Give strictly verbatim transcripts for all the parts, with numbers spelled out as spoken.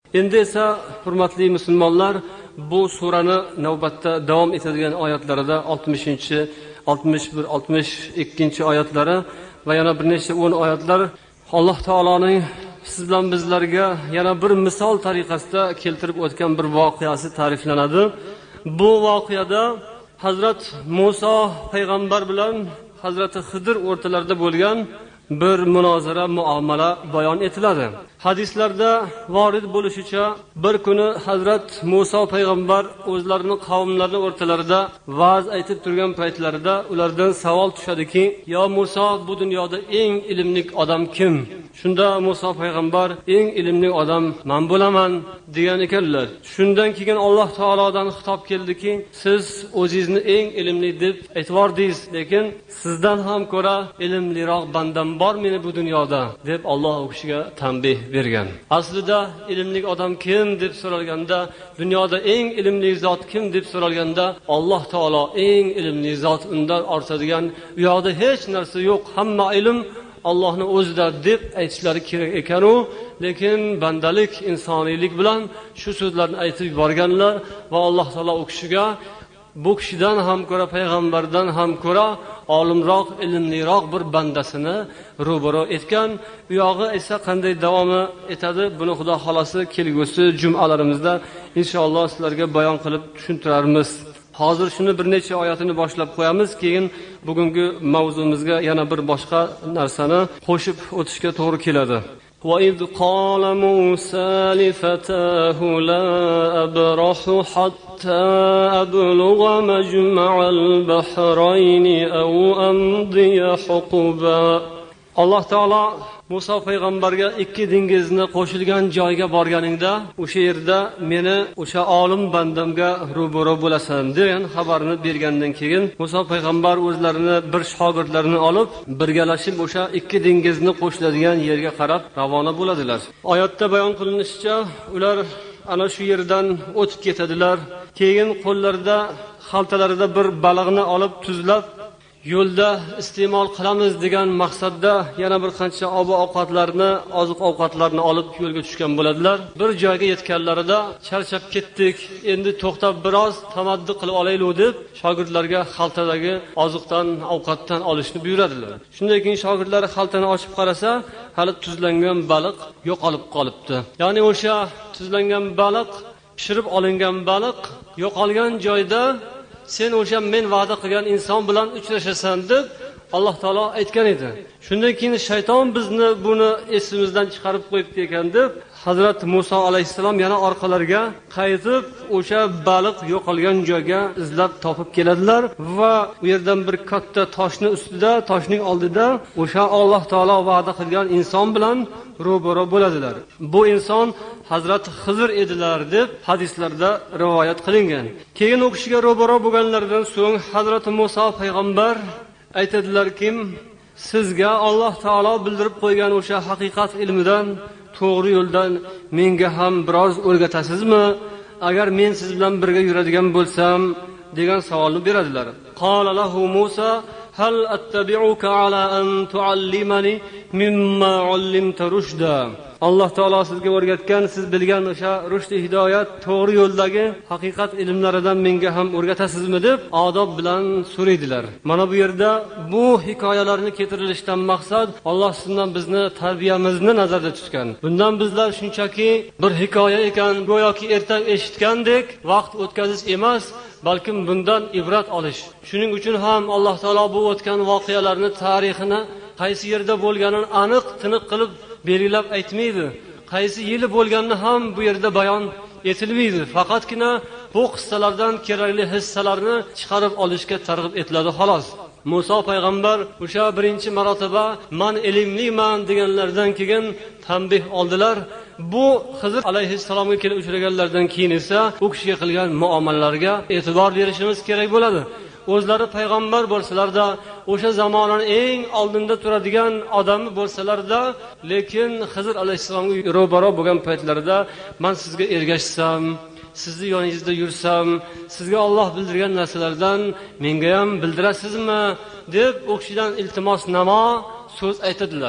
Endi esa hurmatli musulmonlar, bu surani navbatda davom etadigan oyatlarida oltmishinchi, oltmish bir, oltmish ikkinchi oyatlari va yana bir necha o'n oyatlar Alloh taoloning siz bilan bizlarga yana bir misol tariqasida keltirib o'tgan bir voqeasi ta'riflanadi. Bu voqeada Hazrat Musa payg'ambar bilan Hazrat Xidir o'rtalarida bo'lgan bir munozara, muomala bayon etiladi. Hadislarda vorid bo'lishicha, bir kuni Hazrat Musa payg'ambar o'zlarining qavmlari o'rtalarida va'z aytib turgan paytlarida ulardan savol tushadiki: "Yo Musa, bu dunyoda eng ilmli odam kim?" Shunda Musa payg'ambar: "Eng ilmli odam men bo'laman" degan ekanlar. Shundan keyin Alloh taolodan xitob keldiki: "Siz o'zingizni eng ilmli deb aytvordingiz, lekin sizdan ham ko'ra ilmliroq bandam bor meni bu dunyoda" deb Alloh u kishiga tanbeh bergan. Aslida ilmli odam kim deb so'ralganda, dunyoda eng ilmli zot kim deb so'ralganda, Alloh taolo eng ilmli zot, undan ortadigan u yoqda hech narsa yo'q, hamma ilm Allohning o'zida deb aytishlari kerak ekan-u, lekin bandalik, insoniylik bilan shu so'zlarni aytib yuborganlar va Alloh taolo u kishiga bu kishidan ham ko'ra, payg'ambardan ham ko'ra olimroq, ilmliroq bir bandasini ro'baro etgan. Bu yog'i esa qanday davomi etadi, buni Xudo xolasi kelgusi jumalarimizda inshaalloh sizlarga bayon qilib tushuntiramiz. Hozir shuni bir necha oyatini boshlab qo'yamiz, keyin bugungi mavzumizga yana bir boshqa narsani qo'shib o'tishga to'g'ri keladi. وَإِذْ قَالَ مُوسَى لِفَتَاهُ لَا أَبْرَحُ حَتَّى أَبْلُغَ مَجْمَعَ الْبَحْرَيْنِ أَوْ أَمْضِيَ حُقُبًا. Alloh taolo Musa payg'ambarga ikki dengizni qo'shilgan joyga borganingda, o'sha yerda meni o'sha olim bandamga ro'baro bo'lasan degan xabarni bergandan keyin Musa payg'ambar o'zlarini bir shogirdlarini olib birgalashib o'sha ikki dengizni qo'shiladigan yerga qarab ravona bo'ladilar. Oyatda bayon qilinishicha, ular ana shu yerdan o'tib ketadilar. Keyin qo'llarida, xaltalarida bir baliqni olib tuzlab yo'lda iste'mol qilamiz degan maqsadda yana bir qancha oziq-ovqatlarni, oziq-ovqatlarni olib yo'lga tushgan bo'ladilar. Bir joyga yetganlarida charchab ketdik, endi to'xtab biroz tamaddi qilib olaylik deb shogirdlarga xaltadagi oziqdan, ovqatdan olishni buyuradilar. Shundan keyin shogirdlar xaltani ochib qarasa, hali tuzlangan baliq yo'qolib qolibdi. Ya'ni o'sha tuzlangan baliq, pishirib olingan baliq yo'qolgan joyda sen o'sha men va'da qilgan inson bilan uchrashasan deb Alloh taolo aytgan edi. Shundan keyin shayton bizni buni esimizdan chiqarib qo'yibdi ekan deb Hazrat Musa alayhissalom yana orqalariga qaytib o'sha baliq yo'qolgan joyga izlab topib keladilar va u yerdan bir katta toshning ustida, toshning oldida o'sha Alloh taolo va'da qilgan inson bilan ro'baro bo'ladilar. Bu inson Hazrat Xidir edilar deb hadislarda rivoyat qilingan. Keyin u kishiga ro'baro bo'lganlardan so'ng Hazrat Musa payg'ambar aytadilar-ki, sizga Alloh taolo bildirib qo'ygan o'sha haqiqat ilmidan, to'g'ri yo'ldan menga ham biroz o'rgatasizmi? Agar men siz bilan birga yuradigan bo'lsam degan savolni beradilar. Qala lahu Musa hal attabi'uka ala an tu'allimani mimma 'allimta rushda. Alloh taolo sizga o'rgatgan, siz bilgan o'sha rushd, hidoyat, to'g'ri yo'ldagi haqiqat ilmlaridan menga ham o'rgatasizmi deb odob bilan so'raydilar. Mana bu yerda bu hikoyalarni keltirilishdan maqsad Alloh sizdan bizni tarbiyamizni nazarda tutgan. Bundan bizlar shunchaki bir hikoya ekan, go'yoki ertak eshitgandek vaqt o'tkazish emas, balkim bundan ibrat olish. Shuning uchun ham Alloh taolo bu o'tgan voqealarni, tarixini qaysi yerda bo'lganini aniq, tiniq qilib belgilab aytmaydi. Qaysi yili bo'lganini ham bu yerda bayon etilmaydi. Faqatgina bu qissalardan kerakli hissalarni chiqarib olishga targ'ib etiladi xolos. Musa payg'ambar o'sha birinchi marotaba "Men ilmliman" deganlardan keyin tanbeh oldilar. Bu Xidir alayhissalomga kelib uchraganlardan keyin esa u kishiga qilgan muomalalarga e'tibor berishimiz kerak bo'ladi. O'zlari payg'ambar bo'lsalarda, o'sha zamonning eng oldinda turadigan odami bo'lsalarda, lekin Xidir alayhissalomga ro'baro bo'lgan paytlarida men sizga ergashsam, sizni yoningizda yursam, sizga Alloh bildirgan narsalardan menga ham bildirasizmi deb u kishidan iltimos namo so'z aytadilar.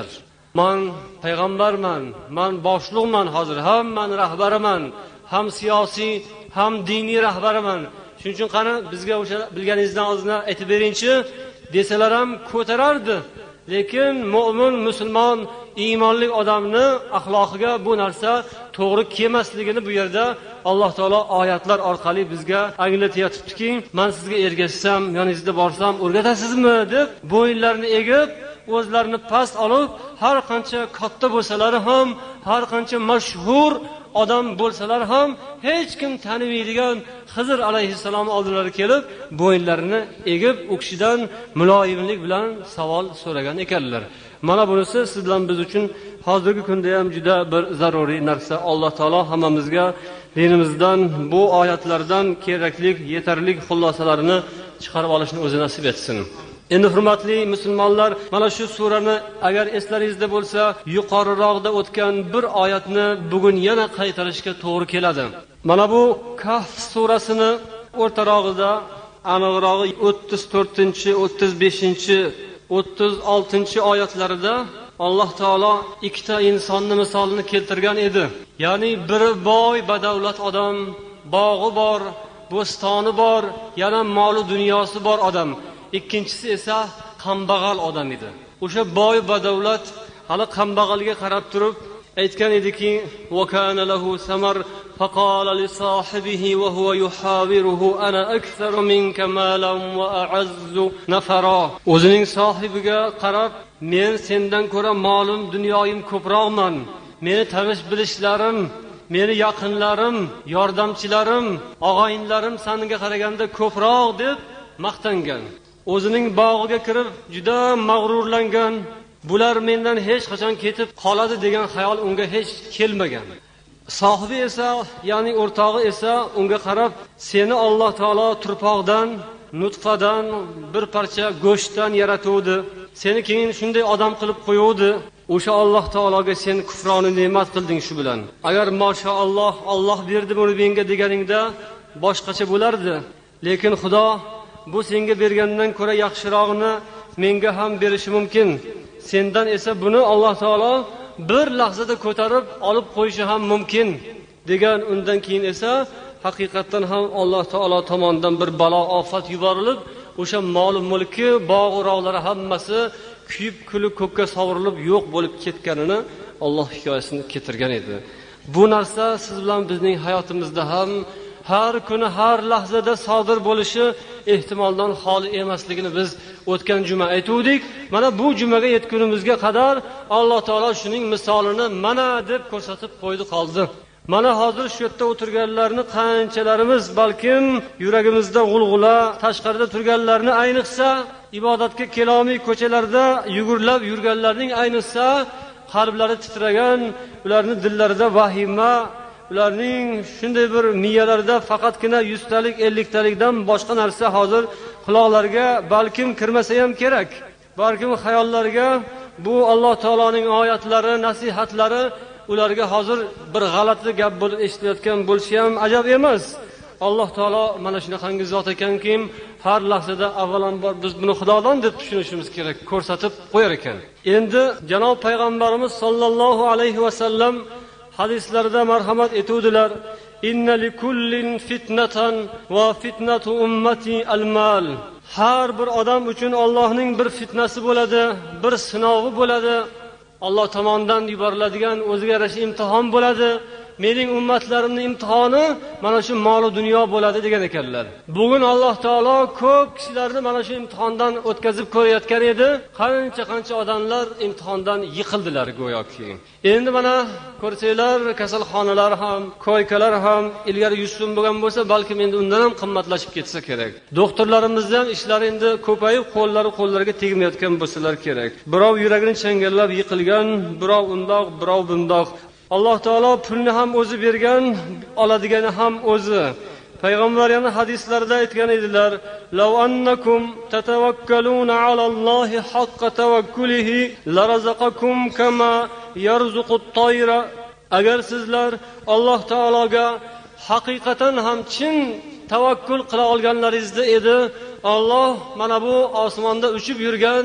man payg'ambarman, man boshliqman, hozir ham man rahbaraman, ham siyosiy ham diniy rahbaraman. Shuning uchun qani bizga o'sha bilganingizdan ozgina aytib beringchi desalar ham ko'tarardi. Lekin mu'min, musulmon, iymonli odamni axloqiga bu narsa to'g'ri kelmasligini bu yerda Alloh taolo oyatlar orqali bizga anglatyaptiki, men sizga ergashsam, yoningizda borsam o'rgatasizmi deb bo'yinlarini egib, o'zlarini past olib, har qancha katta bo'lsalar ham, har qancha mashhur odam bo'lsalar ham, hech kim tanimaydigan Xizr alayhissalom oldilariga kelib, bo'yinlarini egib, u kishidan muloyimlik bilan savol so'ragan ekanlar. Mana bunisi siz bilan biz uchun hozirgi kunda ham juda bir zaruriy narsa. Alloh taolo hammamizga dinimizdan, bu oyatlardan kerakli, yetarli xulosalarini chiqarib olishni o'zi nasib etsin. Endi hurmatli musulmonlar, mana shu surani agar eslaringizda bo'lsa, yuqoriroqda o'tgan bir oyatni bugun yana qaytarishga to'g'ri keladi. Mana bu Kahf surasini o'rtarog'ida, aniqrog'i o'ttiz to'rtinchi, o'ttiz beshinchi, o'ttiz oltinchi oyatlarida Alloh taolo ikkita insonni misolini keltirgan edi. Ya'ni biri boy, badavlat odam, bog'i bor, bo'stoni bor, yana moli dunyosi bor odam. Ikkinchisi esa kambag'al odam edi. O'sha boy badavlat hali kambag'alga qarab turib aytgan ediki, "Va kana lahu samar faqala li sohibihi va huwa yuhawiruhu ana aktharu minka malan va a'azzu nafara." O'zining sohibiga qarab, "Men sendan ko'ra molim, dunyoyim ko'proqman. Meni tanish bilishlarim, meni yaqinlarim, yordamchilarim, og'ayinlarim senga qaraganda ko'proq" deb maqtangan. O'zining bog'iga kirib juda mag'rurlangan, bular mendan hech qachon ketib qoladi degan xayol unga hech kelmagan. Sohibi esa, ya'ni o'rtog'i esa unga qarab, "Seni Alloh taolo turpoqdan, nutfadan, bir parcha go'shtdan yaratuvdi. Seni keyin shunday odam qilib qo'yuvdi. O'sha Alloh taologa sen kufroni ne'mat qilding shu bilan. Agar mashalloh Alloh berdi buni menga deganingda boshqacha bo'lardi. Lekin Xudo bu senga bergandan ko'ra yaxshirog'ini menga ham berishi mumkin. Sendan esa buni Alloh taolo bir lahzada ko'tarib olib qo'yishi ham mumkin" degan. Undan keyin esa haqiqatan ham Alloh taolo tomonidan bir balo ofat yuborilib, o'sha mol mulki, bog' uroqlari hammasi kuyib kulib ko'kka sovurilib yo'q bo'lib ketganini Alloh hikoyasini keltirgan edi. Bu narsa siz bilan bizning hayotimizda ham har kuni, har lahzada sodir bo'lishi ehtimoldan xoli emasligini biz o'tgan juma aytuvdik. Mana bu jumaga yetgunimizga qadar Alloh taolo shuning misolini mana deb ko'rsatib qo'ydi qoldi. Mana hozir shu yerda o'tirganlarni qanchalarimiz balkim yuragimizda g'ulg'ula, tashqarida turganlarni, ayniqsa ibodatga kelolmay ko'chalarda yugurlab yurganlarning ayniqsa qalblari titragan, ularning dillarida vahima, ularning shunday bir miyalarida faqatgina yuztalik, elliktalikdan boshqa narsa hozir quloqlarga balkim kirmasa ham kerak. Balkim xayollariga bu Alloh taoloning oyatlari, nasihatlari ularga hozir bir g'alati gap bo'lib eshitilayotgan bo'lishi ham ajab emas. Alloh taolo mana shunaqangi zot ekanki, har lahzada avvalambor biz buni Xudodan deb tushunishimiz kerak, ko'rsatib qo'yar ekan. Endi janob payg'ambarimiz sollallohu alayhi va sallam hadislarda marhamat etuvdilar. "Inna likullin fitnatan va fitnatu ummati al-mal." Har bir odam uchun Allohning bir fitnasi bo'ladi, bir sinovi bo'ladi. Alloh tomonidan yuboriladigan o'ziga yarasha imtihon bo'ladi. Mening ummatlarimning imtihoni mana shu mol va dunyo bo'ladi degan ekanlar. Bugun Alloh taolo ko'p kishilarni mana shu imtihondan o'tkazib ko'rayotgan edi. Qancha-qancha odamlar imtihondan yiqildilar go'yoki. Endi mana ko'rsanglar, kasalxonalar ham, koykalar ham ilgari yuz so'm bo'lgan bo'lsa, balkim endi undan ham qimmatlashib ketsa kerak. Doktorlarimiz ham ishlari endi ko'payib, qo'llari qo'llariga tegmayotgan bo'lsalar kerak. Birov yuragini changallab yiqilgan, birov undoq, birov bundoq. Alloh taolo pulni ham o'zi bergan, oladigani ham o'zi. Payg'ambar yana hadislarda aytgan edilar: "Law annakum tatawakkaluna alallohi haqqa tawakkulihi larazaqakum kama yarzuqut tayra." Agar sizlar Alloh taologa haqiqatan ham chin tavakkul qila olganlaringizda edi, Alloh mana bu osmonda uchib yurgan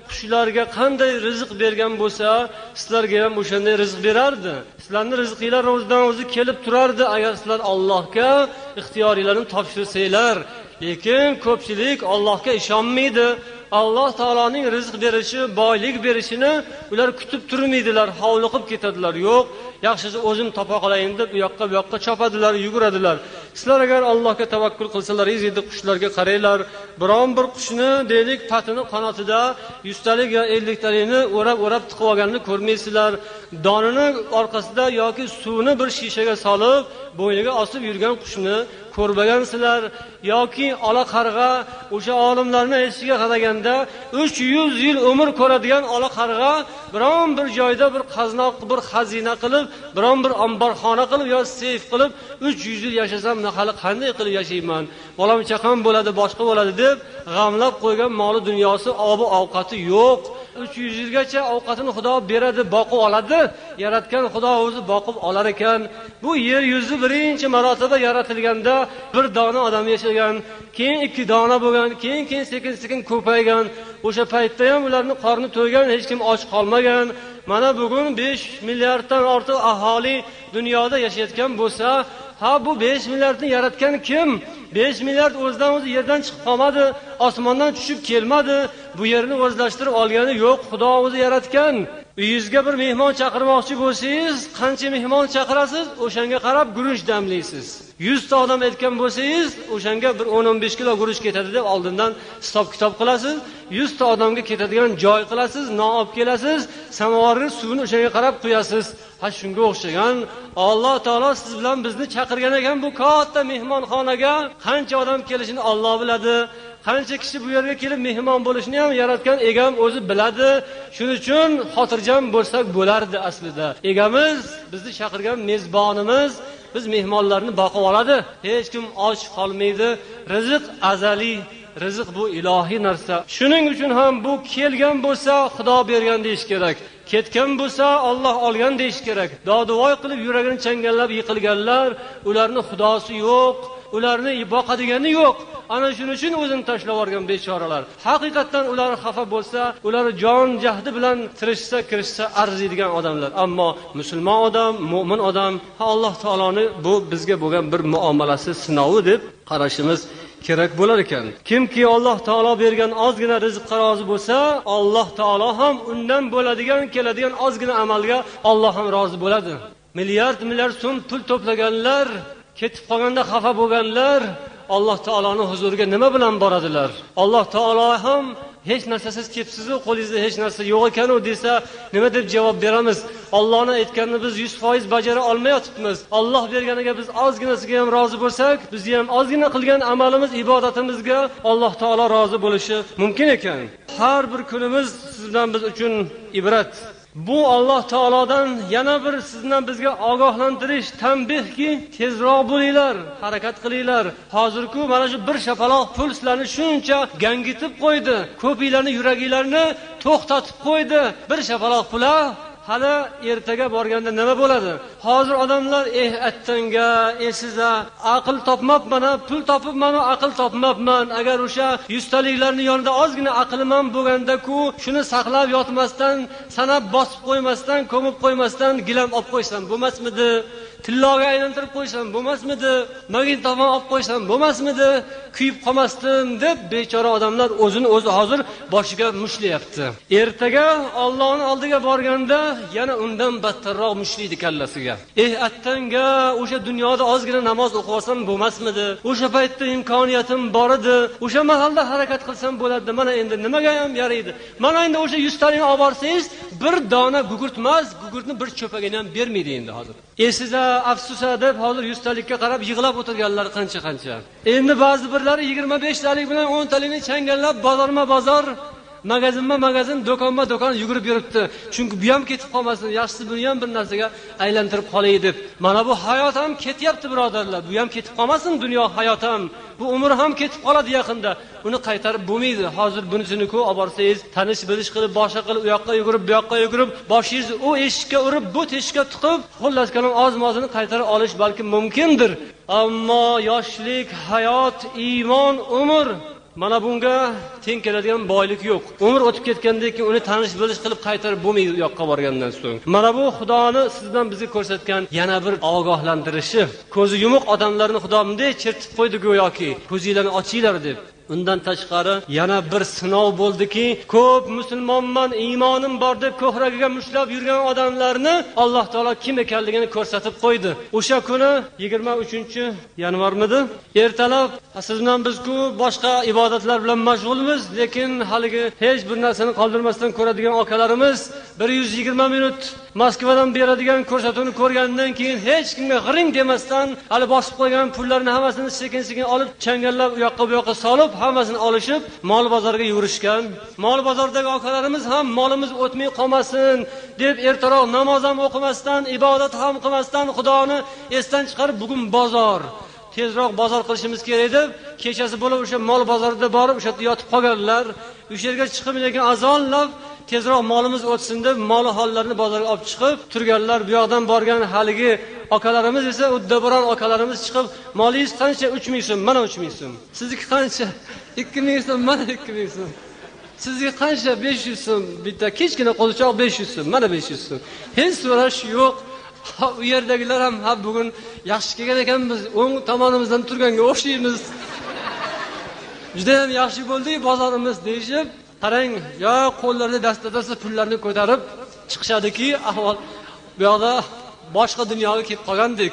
qushlarga qanday rizq bergan bo'lsa, sizlarga ham o'shanday rizq berardi. Sizlarning rizqinglar o'zidan o'zi kelib turardi agar sizlar Allohga ixtiyoringlarni topshirsanglar. Lekin ko'pchilik Allohga ishonmaydi. Alloh taoloning rizq berishi, boylik berishini ular kutib turmaydilar, hovliqib ketadilar. Yo'q, yaxshisi o'zim topa qolayin deb u yoqqa bu yoqqa chopadilar, yuguradilar. Sizlar agar Allohga tavakkul qilsalaringiz edi, qushlarga qaranglar. Biron bir qushni deylik patini qanotida yuztalik yo elliktalikni o'rab-o'rab tiqib olganini ko'rmaysizlar. Donini orqasida yoki suvni bir shishaga solib bo'yniga osib yurgan qushni ko'rmagansizlar. Yoki ola qarg'a, o'sha olimlarning aytishiga qaraganda uch yuz yil umr ko'radigan ola qarg'a biron bir joyda bir qaznoq, bir xazina qilib, biron bir omborxona qilib yo seyf qilib uch yuz yil yashasam hali qanday qilib yashayman? Bolam chaqam bo'ladi, boshqa bo'ladi deb g'amlab qo'ygan moli dunyosi, obi ovqati yo'q. uch yuz yilgacha ovqatini Xudo beradi, boqib oladi. Yaratgan Xudo o'zi boqib olar ekan. Bu yer yuzi birinchi marotaba yaratilganda bir dona odam yashagan, keyin ikki dona bo'lgan, keyin keyin sekin-sekin ko'paygan. O'sha paytda ham ularning qorni to'ygan, hech kim och qolmagan. Mana bugun besh milliarddan ortiq aholi dunyoda yashayotgan bo'lsa, ha bu besh milliardni yaratgan kim? besh milliard o'zidan o'zi yerdan chiqib qolmadi, osmondan tushib kelmadi. Bu yerni o'zlashtirib olgani yo'q, Xudo o'zi yaratgan. Uyingizga bir mehmon chaqirmoqchi bo'lsangiz, qancha mehmon chaqirasiz, o'shanga qarab guruch damlaysiz. yuz ta odam aytgan bo'lsangiz, o'shanga bir o'n o'n besh kilo guruch ketadi deb oldindan hisob-kitob qilasiz. yuz ta odamga ketadigan joy qilasiz, non olib kelasiz, samovarni suvini o'shanga qarab quyasiz. Ha shunga o'xshagan Alloh taolo siz bilan bizni chaqirgan ekan bu katta mehmonxonaga. Qancha odam kelishini Alloh biladi. Qancha kishi bu yerga kelib mehmon bo'lishini ham yaratgan egam o'zi biladi. Shuning uchun xotirjam bo'lsak bo'lardi aslida. Egamiz, bizni chaqirgan mezbonimiz biz mehmonlarni boqib oladi. Hech kim och qolmaydi. Rizq azaliy, rizq bu ilohiy narsa. Shuning uchun ham bu kelgan bo'lsa Xudo bergan deyish kerak. Ketgan bo'lsa Alloh olgan deyish kerak. Doduvoy qilib yuragini changallab yiqilganlar, ularning xudosi yo'q, ularni boqadigani yo'q. Ana shuning uchun o'zini tashlab yuborgan bechoralar. Haqiqatan ular xafa bo'lsa, ular jon jahdi bilan tirishsa, kirishsa arziydigan odamlar. Ammo musulmon odam, mu'min odam, Alloh taoloning bu bizga bo'lgan bir muomalasi, sinovi deb qarashimiz kerak bo'lar ekan. Kimki Alloh taolo bergan ozgina rizqqa rozi bo'lsa, Alloh taolo ham undan bo'ladigan, keladigan ozgina amalga Alloh ham rozi bo'ladi. Milliard milliard so'm pul to'plaganlar, ketib qolganda xafa bo'lganlar Alloh taoloning huzuriga nima bilan boradilar? Alloh taolo ham hech narsasiz ketibsiz, qo'lingizda hech narsa yo'q ekan u desa, nima deb javob beramiz? Allohning aytganini biz yuz foiz bajara olmayotibmiz. Alloh berganiga biz ozginasiga ham rozi bo'lsak, biz ham ozgina qilgan amalimiz, ibodatimizga Alloh taolo rozi bo'lishi mumkin ekan. Har bir kunimiz sizdan biz uchun ibrat. Bu Alloh taolodan yana bir sizdan bizga ogohlantirish, tanbehki, tezroq bo'linglar, harakat qilinglar. Hozirku mana shu bir shapaloq pul sizlarni shuncha gangitib qo'ydi, ko'pinglarni yuraginglarni to'xtatib qo'ydi. Bir shapaloq pula hali ertaga borganda nima bo'ladi? Hozir odamlar eh attanga, esiza, aql topmabman, pul topibman, aql topmabman. Agar o'sha yuztaliklarning yonida ozgina aqlim ham bo'lganda-ku, shuni saqlab yotmasdan, sanab bosib qo'ymasdan, ko'mib qo'ymasdan gilam olib qo'ysam bo'lmasmidi? Tilloga aylantirib qo'ysam bo'lmasmidi? Magnitofon olib qo'ysam bo'lmasmidi? Kuyib qolmasdim deb bechora odamlar o'zini o'zi hozir boshiga mushlayapti. Ertaga Allohning oldiga borganda yana undan battarroq mushlaydi kallasiga. Eh attanga, o'sha dunyoda ozgina namoz o'qib olsam bo'lmasmidi? O'sha paytda imkoniyatim bor edi. O'sha mahalla harakat qilsam bo'ladi. Mana endi nimaga ham yaraydi? Mana endi o'sha yuz talikni olib borsangiz, bir dona gugurtmas, gugurtni bir cho'pagini ham bermaydi endi hozir. Esiza, afsusa deb hozir yuz talikka qarab yig'lab o'tirganlar qancha-qancha. Endi ba'zi birlari yigirma besh talik bilan o'n talikni changallab bozorma-bozor, magazinma-magazin, do'konma-do'kon yugurib yuribdi. Chunki bu ham ketib qolmasin, yaxshisi buni ham bir narsaga aylantirib qolay deb. Mana bu hayot ham ketyapti birodarlar. Bu ham ketib qolmasin, dunyo hayot ham. Bu umr ham ketib qoladi yaqinda. Uni qaytarib bo'lmaydi. Hozir bunisini-ku olib borsangiz, tanish bilish qilib, boshqa qilib, u yoqqa yugurib, bu yoqqa yugurib, boshingizni u eshikka urib, bu teshikka tiqib, xullas kalom oz-mozini qaytarib olish balki mumkindir. Ammo yoshlik, hayot, iymon, umr mana bunga teng keladigan boylik yo'q. Umr o'tib ketgandan keyin uni tanish bilish qilib qaytarib bo'lmaydi u yoqqa borgandan so'ng. Mana bu Xudoni sizdan bizga ko'rsatgan yana bir ogohlantirishi. Ko'zi yumuq odamlarni Xudo bunday chertib qo'ydi go'yoki, ko'zinglarni ochinglar deb. Undan tashqari yana bir sinov bo'ldiki, ko'p musulmonman, iymonim bor deb ko'kragiga mushlab yurgan odamlarni Alloh taolo kim ekanligini ko'rsatib qo'ydi. O'sha kuni yigirma uchinchi yanvarmidi? Ertalab siz bilan biz-ku boshqa ibodatlar bilan mashg'ulmiz, lekin haligi hech bir narsani qoldirmasdan ko'radigan akalarimiz bir yuz yigirma minut Moskvadan beradigan ko'rsatuvni ko'rgandan keyin hech kimga g'iring demasdan hali bosib qo'ygan pullarni hammasini sekin-sekin olib, changallab u yoqqa bu yoqqa solib, hammasini olishib, mol bozorga yurishgan. Mol bozordagi akalarimiz ham molimiz o'tmay qolmasin deb ertaroq namoz ham o'qimasdan, ibodat ham qilmasdan Xudoni esdan chiqarib, bugun bozor, tezroq bozor qilishimiz kerak deb kechasi bo'lib o'sha mol bozorida borib o'sha yerda yotib qolganlar. O'sha yerga chiqib lekin azonlab tezroq molimiz o'tsin deb mol hollarini bozorga olib chiqib turganlar. Bu yoqdan borgan haligi akalarimiz esa uddaburon akalarimiz chiqib, molingiz qancha? uch ming so'm, mana uch ming so'm. Sizniki qancha? ikki ming so'm, mana ikki ming so'm. Sizniki qancha? besh yuz so'm. Bitta kichkina qo'zichoq besh yuz so'm, mana besh yuz so'm. Hech so'rash yo'q. U yerdagilar ham ha bugun yaxshi kelgan ekanmiz, o'ng tomonimizdan turganga o'xshaymiz. Juda ham yaxshi bo'ldi bozorimiz deyshib, qarang, yo qo'llarida dasta-dasta pullarni ko'tarib chiqishadiki, ahvol bu yoqda boshqa dunyoga kelib qolgandek.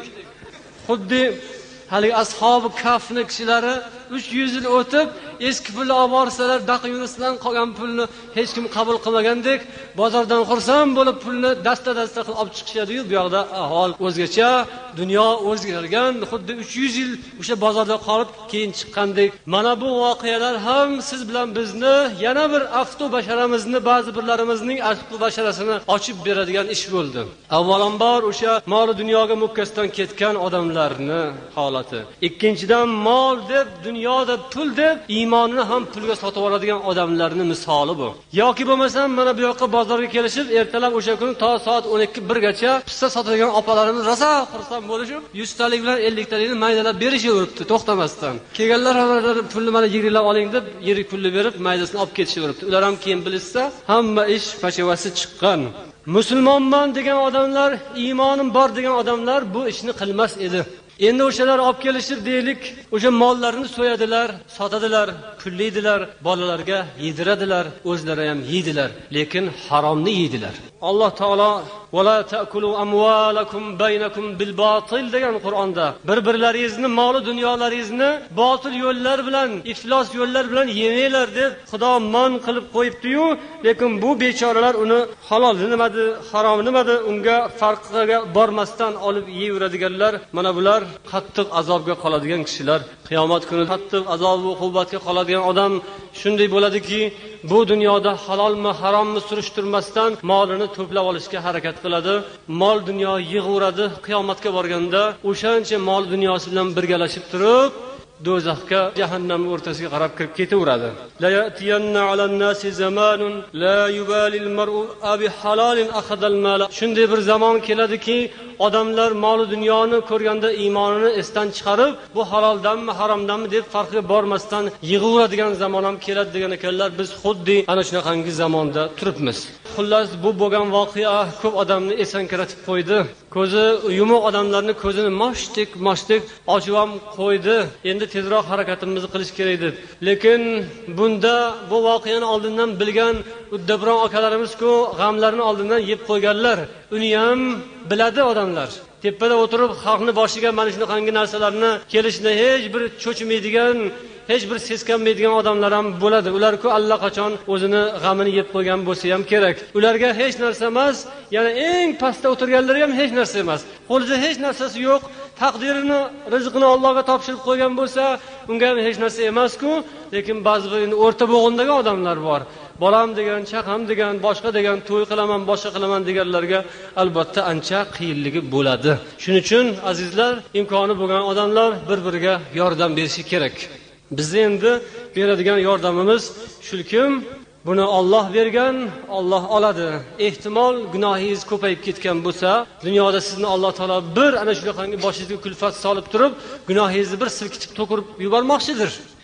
Xuddi haligi ashabi Kahfni kishilari uch yuz yil o'tib eski pulni olib borsalar, daqiq yurisidan qolgan pulni hech kim qabul qilmagandek, bozordan xursand bo'lib pulni dasta-dasta qilib olib chiqishadi-yu, bu yoqda ahvol o'zgacha, dunyo o'zgargan, xuddi uch yuz yil o'sha bozorda qolib keyin chiqqandek. Mana bu voqealar ham siz bilan bizni yana bir aftu basharamizni, ba'zi birlarimizning aftu basharasini ochib beradigan ish bo'ldi. Avvalambor o'sha mol dunyoga mukkasidan ketgan odamlarni holati. Ikkinchidan mol deb, dunyoda pul deb iymonini ham pulga sotib oladigan odamlarning misoli bu. Yoki bo'lmasam mana bu yoqqa bozorga kelishib, ertalab o'sha kuni to soat o'n ikki birgacha pista sotadigan opalarimiz rosa xursand bo'lishib, yuz talik bilan ellik talikni maydalab berishaveribdi to'xtamasdan. Kelganlar hammalari pulni mana yigirlab oling deb, yirik pulni berib maydasini olib ketishaveribdi. Ular ham keyin bilishsa, hamma ish fashavasi chiqqan. Musulmonman degan odamlar, iymonim bor degan odamlar bu ishni qilmas edi. Endi o'shalar olib kelishib deylik, o'sha mollarni so'yadilar, sotadilar, pullaydilar, bolalarga yediradilar, o'zlari ham yeydilar, lekin haromni yeydilar. Alloh taolo "Wala ta'kulu amwalakum baynakum bil batil" degan Qur'onda bir-birlaringizni, mol dunyolaringizni botil yo'llar bilan, iflos yo'llar bilan yemanglar deb Xudo man qilib qo'yibdi-yu, lekin bu bechoralar uni halol nimadi, harom nimadi, unga farqiga bormasdan olib yeyveradiganlar. Mana bular qattiq azobga qoladigan kishilar. Qiyomat kuni qattiq azob va uqubatga qoladigan odam shunday bo'ladiki, bu dunyoda halolmi, harommi surishtirmasdan molini to'plab olishga harakat qiladi. Mol dunyo yig'uradi, qiyomatga borganda o'shancha mol dunyosi bilan birgalashib turib, do'zaxga, jahannam o'rtasiga qarab kirib ketaveradi. La ya'tiyanna 'alan nasi zamanun la yubali al-mar'u abi halalin akhadal mala. Shunday bir zamon keladiki, odamlar mol dunyoni ko'rganda iymonini esdan chiqarib, bu haloldanmi, haromdanmi deb farqiga bormasdan yig'averadigan zamon ham keladi degan ekanlar. Biz xuddi ana shunaqangi zamonda turibmiz. Xullas, bu bo'lgan voqea ko'p odamni esankiratib qo'ydi. Ko'zi yumuq odamlarni ko'zini moshdik, moshdik ochib ham qo'ydi. Endi tezroq harakatimizni qilish kerak deb. Lekin bunda bu voqeani oldindan bilgan uddaburon akalarimiz-ku, g'amlarni oldindan yeb qo'yganlar. Uni ham biladi odamlar. Tepada o'tirib xalqni boshiga mana shunaqangi narsalarni kelishni hech bir cho'chimaydigan, hech bir seskanmaydigan odamlar ham bo'ladi. Ular-ku allaqachon o'zini g'amini yeb qo'ygan bo'lsa ham kerak. Ularga hech narsa emas, yana eng pastda o'tirganlar ham hech narsa emas. Qo'lida hech narsasi yo'q. Taqdirini, rizqini Allohga topshirib qo'ygan bo'lsa, unga ham hech narsa emas-ku. Lekin ba'zi bir o'rta bo'g'indagi odamlar bor. Bolam degan, chaqam degan, boshqa degan, to'y qilaman, boshqa qilaman deganlarga albatta ancha qiyinligi bo'ladi. Shuning uchun azizlar, imkoni bo'lgan odamlar bir-biriga yordam berishi kerak. Biz endi beradigan yordamimiz shulkim, buni Alloh bergan, Alloh oladi. Ehtimol gunohingiz ko'payib ketgan bo'lsa, dunyoda sizni Alloh taolo bir ana shunaqangi boshingizga kulfat solib turib, gunohingizni bir silkitib to'kirib yubormoqchidir.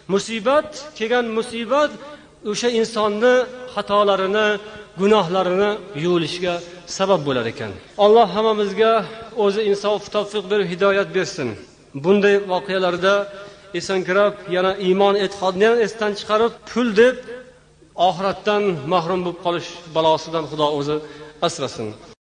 musibat kelgan musibat o'sha insonni xatolarini, gunohlarini yuvilishga sabab bo'lar ekan. Alloh hammamizga o'zi insof, tavfiq berib hidoyat bersin. Bunday voqealarda esankirab, yana iymon e'tiqodni ham esdan chiqarib, pul deb oxiratdan mahrum bo'lib qolish balosidan Xudo o'zi asrasin.